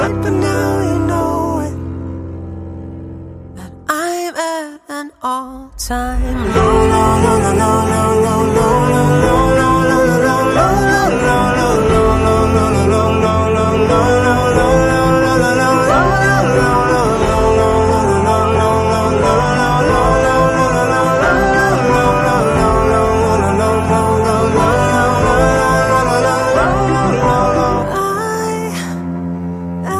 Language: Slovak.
But now you know it, that I'm at an all-time